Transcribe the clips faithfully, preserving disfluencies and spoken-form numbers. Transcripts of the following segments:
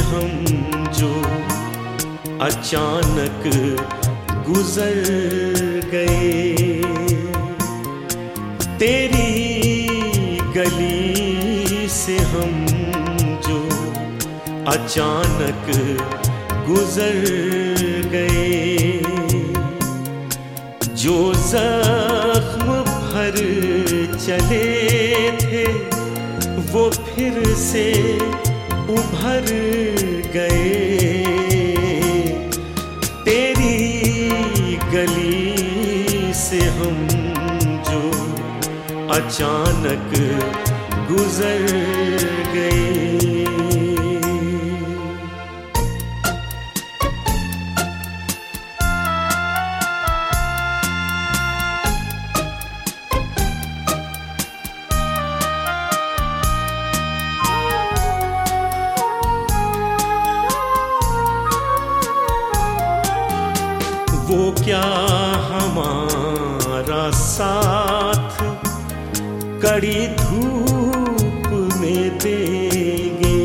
हम जो अचानक गुजर गए, तेरी गली से हम जो अचानक गुजर गए, जो जख्म भर चले थे वो फिर से उभर गए, तेरी गली से हम जो अचानक गुजर गए। वो क्या हमारा साथ कड़ी धूप में देंगे,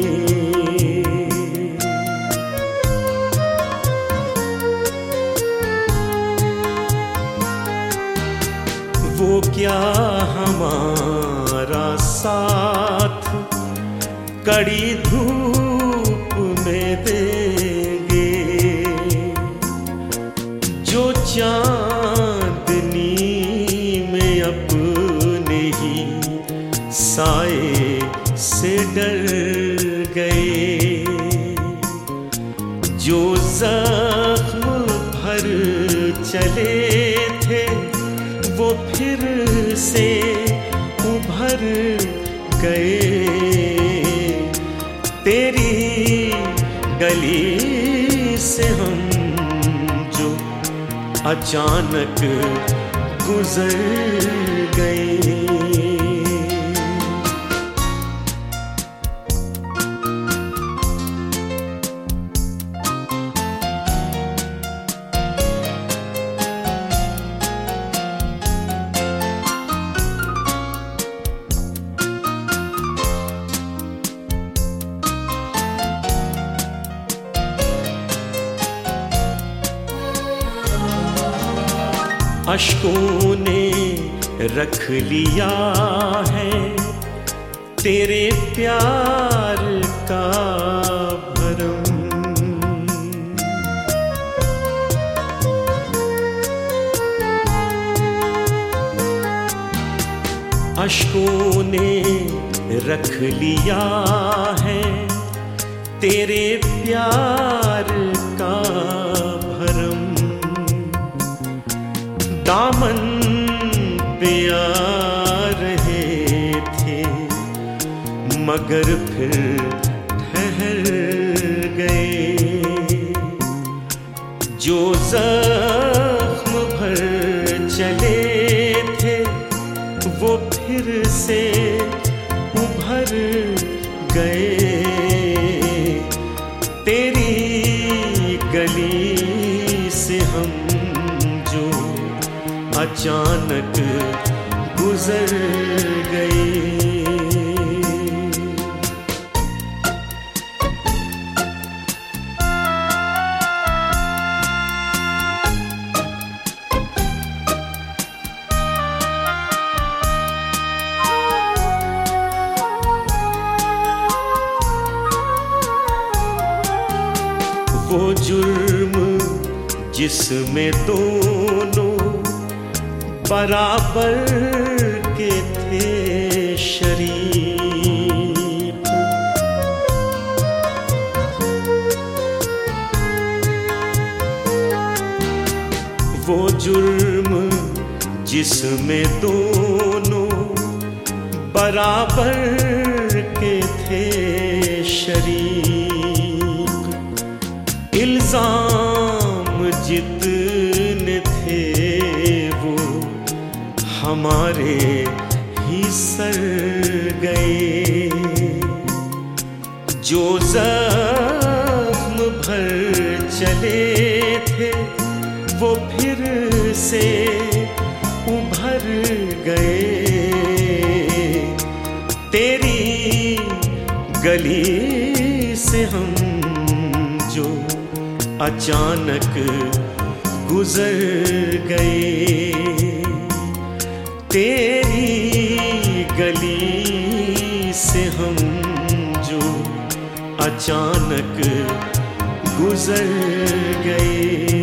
वो क्या हमारा साथ कड़ी धूप में देंगे, जो चांदनी में अपने ही साए से डर गए, जो जख्म भर चले थे वो फिर से उभर गए, तेरी गली से हम अचानक गुजर गए। अश्कों ने रख लिया है तेरे प्यार का भरम, अश्कों ने रख लिया है तेरे प्यार का भरम, दामन पे आ रहे थे मगर फिर ठहर गए, जो जख्म भर चले थे वो फिर से उभर गए, तेरी गली से हम जो अचानक गुजर गए। वो जुर्म जिसमें दोनों बराबर के थे शरीक, वो जुर्म जिसमें दोनों बराबर के थे शरीक, इल्जाम जितने थे वो हमारे ही सर गए, जो जख्म भर चले थे वो फिर से उभर गए, तेरी गली से हम जो अचानक गुजर गए। तेरी गली से हम जो अचानक गुजर गए।